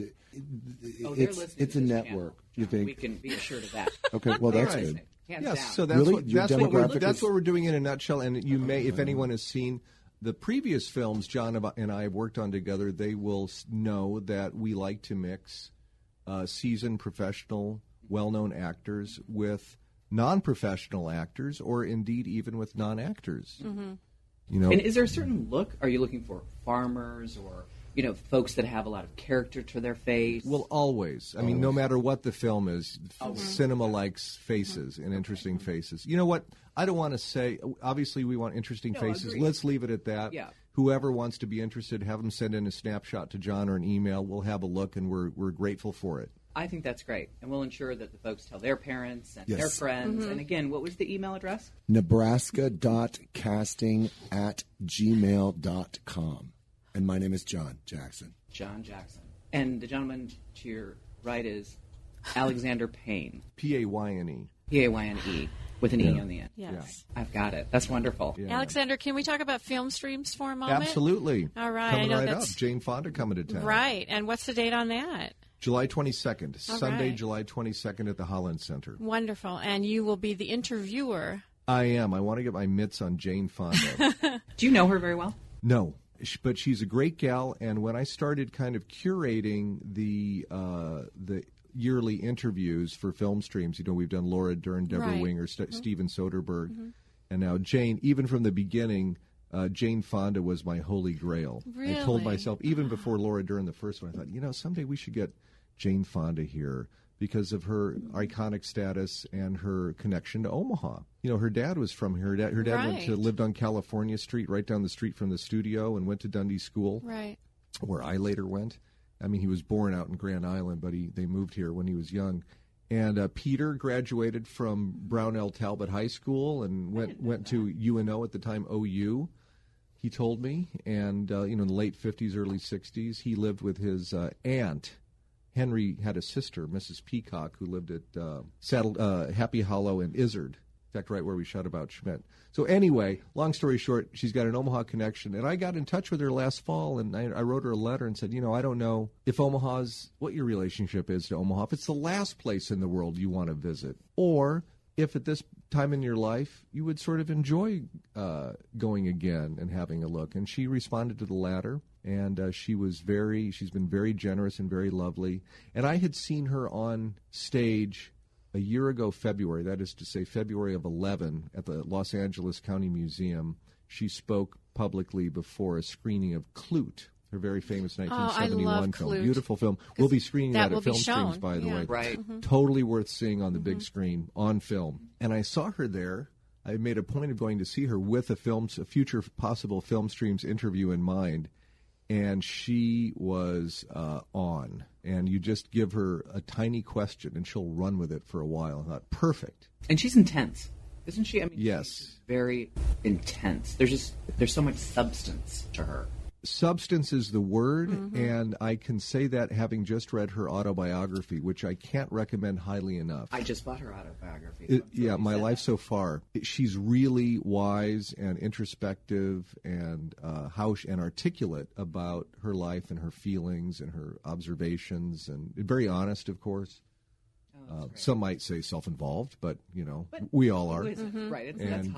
Oh, they're It's listening it's to a this network. channel, You John. think? We can be assured of that. Okay, well that's All right. good. Hands Yes, down. so that's Really? what Your that's what, we're, demographic that's is- what we're doing in a nutshell. And you may, if anyone has seen the previous films John and I have worked on together, they will s- know that we like to mix uh, seasoned professional, well-known actors with non-professional actors, or indeed even with non-actors. Mm-hmm. You know, And is there a certain look? Are you looking for farmers or, you know, folks that have a lot of character to their face? well, always. I mean, no matter what the film is, f- Always. cinema likes faces and interesting faces. You know what? I don't want to say. Obviously, we want interesting No, faces. agreed. Let's leave it at that. Yeah. Whoever wants to be interested, have them send in a snapshot to John or an email. We'll have a look, and we're we're grateful for it. I think that's great. And we'll ensure that the folks tell their parents and Yes. their friends. Mm-hmm. And again, what was the email address? Nebraska dot casting at gmail dot com. And my name is John Jackson. John Jackson. And the gentleman to your right is Alexander Payne. P A Y N E. P A Y N E with an E Yeah. on the end. Yes. I've got it. That's wonderful. Yeah. Alexander, can we talk about film streams for a moment? Absolutely. All right, Coming I know right that's up. Jane Fonda coming to town. right. And what's the date on that? July twenty-second. All Sunday, right. July twenty-second at the Holland Center. Wonderful. And you will be the interviewer. I am. I want to get my mitts on Jane Fonda. Do you know her very well? No, sh- but she's a great gal. And when I started kind of curating the uh, the yearly interviews for film streams, you know, we've done Laura Dern, Deborah Right. Winger, St- Mhm. Steven Soderbergh, Mhm. and now Jane. Even from the beginning, uh, Jane Fonda was my holy grail. I told Really? myself, even before Laura Dern, the first one, I thought, you know, someday we should get Jane Fonda here because of her iconic status and her connection to Omaha. You know, her dad was from here. Her dad, her dad went to Right. lived on California Street, right down the street from the studio, and went to Dundee School, Right. where I later went. I mean, he was born out in Grand Island, but he they moved here when he was young. And uh, Peter graduated from Brownell Talbot High School and went went to U N O at the time, O U. He told me, and uh, you know, in the late fifties, early sixties, he lived with his uh, aunt. Henry had a sister, Missus Peacock, who lived at uh, Saddle, uh, Happy Hollow and Izzard. In fact, right where we shot about Schmidt. So anyway, long story short, she's got an Omaha connection. And I got in touch with her last fall, and I, I wrote her a letter and said, you know, I don't know if Omaha's, what your relationship is to Omaha, if it's the last place in the world you want to visit, or if at this time in your life you would sort of enjoy uh, going again and having a look. And she responded to the latter. And uh, she was very, she's been very generous and very lovely. And I had seen her on stage a year ago, February, that is to say February of eleven, at the Los Angeles County Museum. She spoke publicly before a screening of Klute, her very famous nineteen seventy-one I love film. Klute. Beautiful film. We'll be screening that that, will at be Film shown. Streams, by the Yeah. way. Right. Mhm. Totally worth seeing on the big screen, on film. And I saw her there. I made a point of going to see her with a film, a future possible Film Streams interview in mind. And she was uh, on. And you just give her a tiny question, and she'll run with it for a while. I thought, perfect. And she's intense, isn't she? I mean, Yes. she's very intense. There's just there's so much substance to her. Substance is the word, Mm-hmm. and I can say that having just read her autobiography, which I can't recommend highly enough. I just bought her autobiography. It, yeah, My Life So Far. It- she's really wise and introspective and uh, how she, and articulate about her life and her feelings and her observations, and very honest, of course. Uh, some might say self-involved, but you know, we all are. Who isn't? Right, it's- and that's how- uh,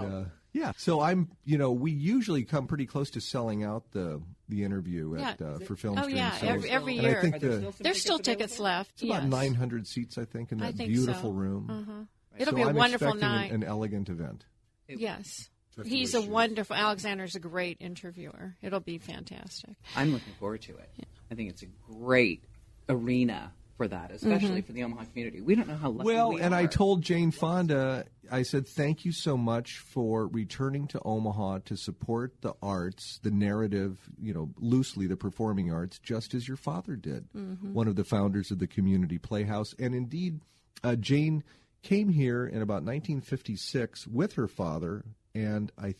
Yeah, so I'm, you know, we usually come pretty close to selling out the the interview Yeah. at uh, for film Oh stream. yeah, So- every, every and I year. think the, There's still tickets left. it's about yes. nine hundred seats, I think, in I that think beautiful so. room. Uh-huh. It'll So be a I'm wonderful expecting an- night. An, elegant event. Yes. That's He's what a it should. wonderful. Alexander's a great interviewer. It'll be fantastic. I'm looking forward to it. I think it's a great arena for that, especially Mhm. for the Omaha community. We don't know how lucky Well, we and are. I told Jane Fonda, I said, thank you so much for returning to Omaha to support the arts, the narrative, you know, loosely the performing arts, just as your father did, Mhm. one of the founders of the Community Playhouse. And indeed, uh, Jane came here in about nineteen fifty-six with her father, and I th-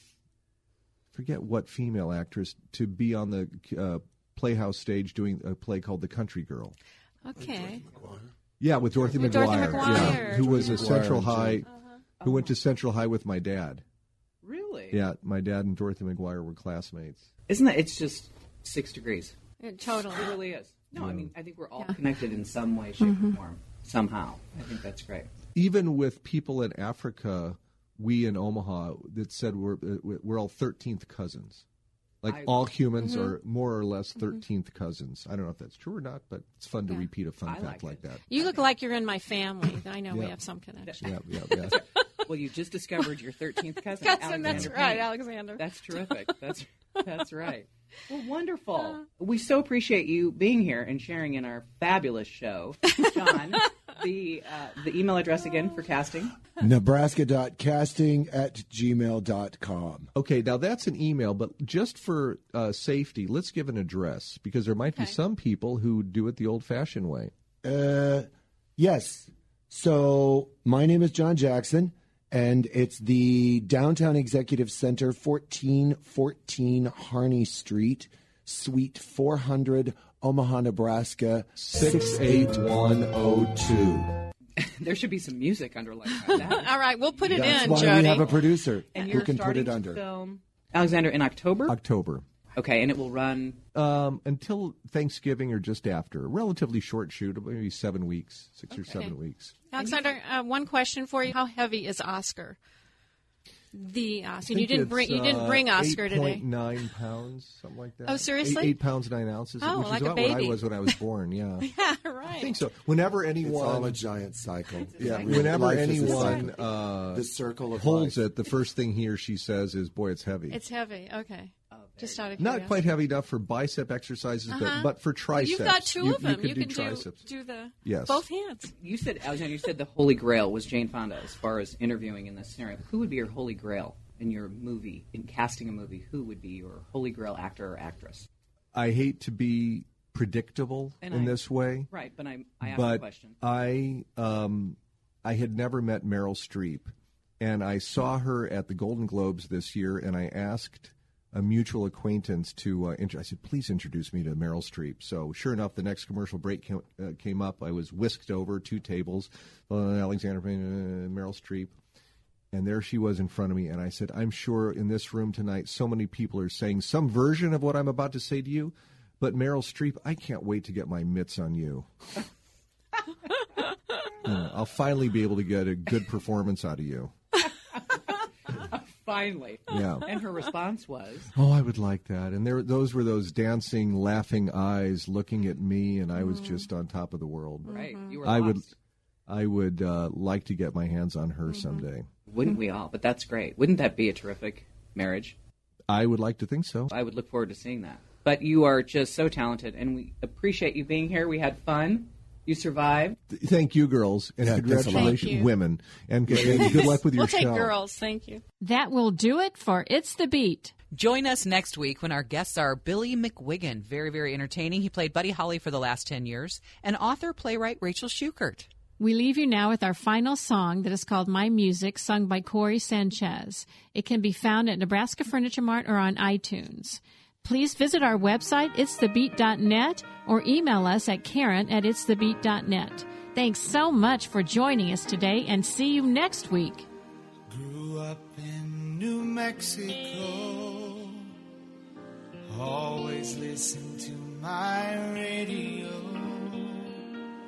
forget what female actress, to be on the uh, Playhouse stage doing a play called The Country Girl. Okay. Yeah, with Dorothy With Dorothy McGuire. McGuire. Yeah, who was a Dorothy Central McGuire, High, too. who went to Central High with my dad. Really? Yeah, my dad and Dorothy McGuire were classmates. Isn't that? It's just six degrees. It totally. It really is. No, I Yeah. mean, I think we're all Yeah. connected in some way, shape, Mhm. or form, somehow. I think that's great. Even with people in Africa, we in Omaha that said we're uh, we're all thirteenth cousins. Like I- all humans Mhm. are more or less thirteenth cousins. I don't know if that's true or not, but it's fun to Yeah. repeat a fun I fact like like that. You look like you're in my family. I know we Yeah. have some connection. Yeah, yeah, yeah. Well, you just discovered your thirteenth cousin. Cousin, that's Alexander right, Payne. Alexander. That's terrific. That's that's right. Well, wonderful. We so appreciate you being here and sharing in our fabulous show. John, the uh, the email address again for casting. Nebraska.casting at gmail dot com. Okay, now that's an email, but just for uh, safety, let's give an address because there might be some people who do it the old-fashioned way. Uh, yes. So my name is John Jackson, and it's the Downtown Executive Center, fourteen fourteen Harney Street, Suite four hundred, Omaha, Nebraska, six eight one oh two. There should be some music underlying that. All right, we'll put it That's in, why Jody. we have a producer And who you're can put starting it to under. film, Alexander, in October? October. Okay, and it will run Um, until Thanksgiving or just after. A relatively short shoot, maybe seven weeks, six or seven weeks. Alexander, uh, one question for you: how heavy is Oscar? The I Oscar. You think didn't it's, bring. You didn't uh, bring Oscar eight today. point nine pounds, something like that. Oh, seriously? Eight, eight pounds nine ounces, Oh, which like is a about what I baby. was when I was born. Yeah, Yeah, right. I think so. Whenever It's anyone, all a giant cycle. yeah, Life whenever is a anyone cycle. uh, The circle of holds life. it, the first thing he or she says is, "Boy, it's heavy." It's heavy. Okay. Just out of Not curiosity. quite heavy enough for bicep exercises, Uh-huh. but, but for triceps. You've got two you, of them. You, You can can do do- triceps. do the Yes. both hands. You said, Alexander, you said the Holy Grail was Jane Fonda as far as interviewing in this scenario. Who would be your Holy Grail in your movie, in casting a movie? Who would be your Holy Grail actor or actress? I hate to be predictable And in I- this way. Right, but I, I asked but the question. I um, I had never met Meryl Streep, and I saw her at the Golden Globes this year, and I asked a mutual acquaintance to. Uh, int- I said, "Please introduce me to Meryl Streep." So, sure enough, the next commercial break came, uh, came up. I was whisked over two tables, uh, Alexander Payne, uh, Meryl Streep. And there she was in front of me, and I said, I'm sure in this room tonight so many people are saying some version of what I'm about to say to you, but Meryl Streep, I can't wait to get my mitts on you. Uh, I'll finally be able to get a good performance out of you. Finally. Yeah. And her response was? Oh, I would like that. And there, those were those dancing, laughing eyes looking at me, and I was just on top of the world. Right. You were I lost. would, I would uh, like to get my hands on her someday. Wouldn't we all? But that's great. Wouldn't that be a terrific marriage? I would like to think so. I would look forward to seeing that. But you are just so talented, and we appreciate you being here. We had fun. You survived. Thank you, girls, and Yeah, thanks a lot. congratulations, Thank you. women, and, and good luck with your We'll take show. girls. Thank you. That will do it for It's the Beat. Join us next week when our guests are Billy McWiggin, very, very entertaining. He played Buddy Holly for the last ten years, and author, playwright Rachel Schukert. We leave you now with our final song that is called My Music, sung by Corey Sanchez. It can be found at Nebraska Furniture Mart or on iTunes. Please visit our website, its the beat dot net, or email us at Karen at its the beat dot net. Thanks so much for joining us today, and see you next week. Grew up in New Mexico, always listened to my radio.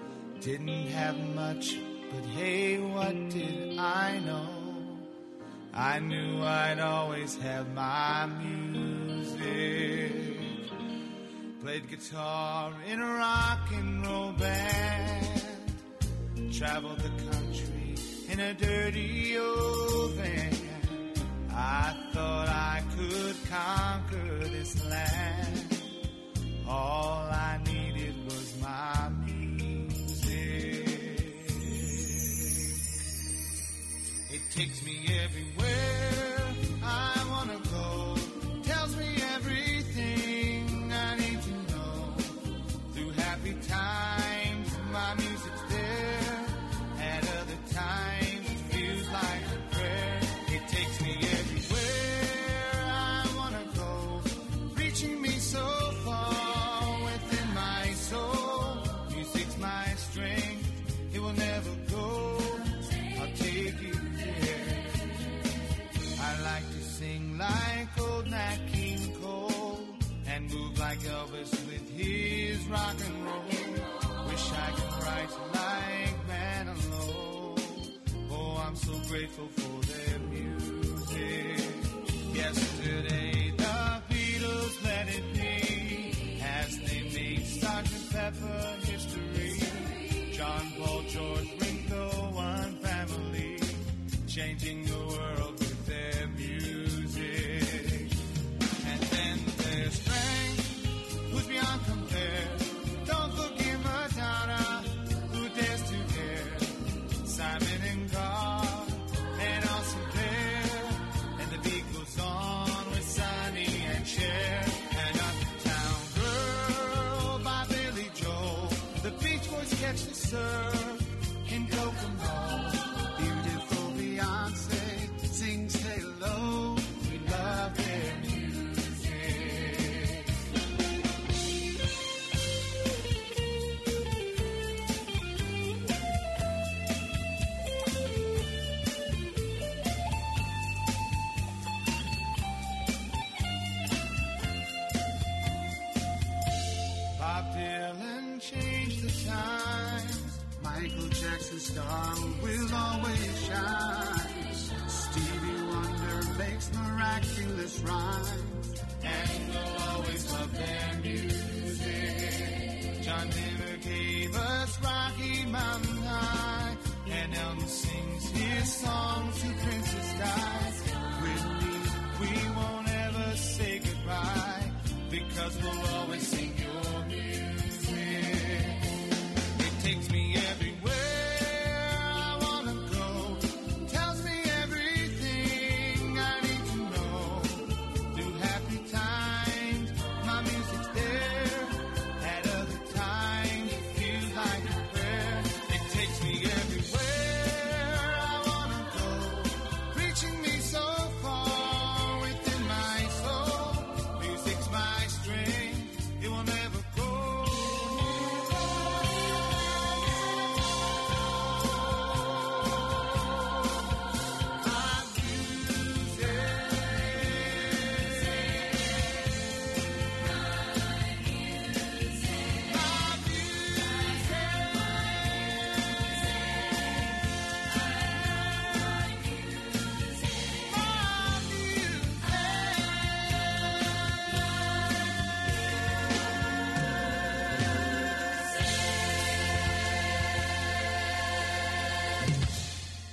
Didn't have much, but hey, what did I know? I knew I'd always have my music. Played guitar in a rock and roll band. Traveled the country in a dirty old van. I thought I could conquer this land. All I needed was my music. It takes me everywhere I wanna go. Tells me everything I need to know. Through happy times, my music's there. At other times, it feels like a prayer. It takes me everywhere I wanna go. Reaching me so far within my soul. Music's my strength, it will never go. I'll take you there. I like to sing like old Nat King Cole and move like Elvis with his rock and roll. Wish I could write like Manilow. Oh, I'm so grateful for their music. Yesterday the Beatles let it be as they made Sergeant Pepper history. John, Paul, George, Ringo, one family, changing the world with their music. And then there's strength, who's beyond compare. Don't forget Madonna, who dares to dare. Simon and Gar, and Austin Clare. And the beat goes on with Sonny and Cher. And Uptown Girl by Billy Joel. The Beach Boys catch the surf in Kokomo. Beautiful Beyonce sings Stay Low. We love their music. Bob Dylan changed the times. Michael Jackson's star will always shine. Stevie Wonder makes miraculous rhymes. And we'll always love their music. John Denver gave us Rocky Mountain High. And Elton sings his songs to Princess Di. Whitney, we won't ever say goodbye. Because we'll always sing your music. It takes me